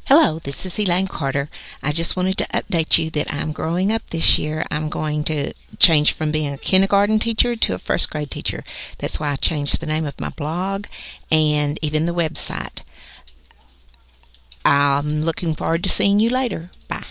Hello, this is Elaine Carter. I just wanted to update you that I'm growing up this year. I'm going to change from being a kindergarten teacher to a first grade teacher. That's why I changed the name of my blog and even the website. I'm looking forward to seeing you later. Bye.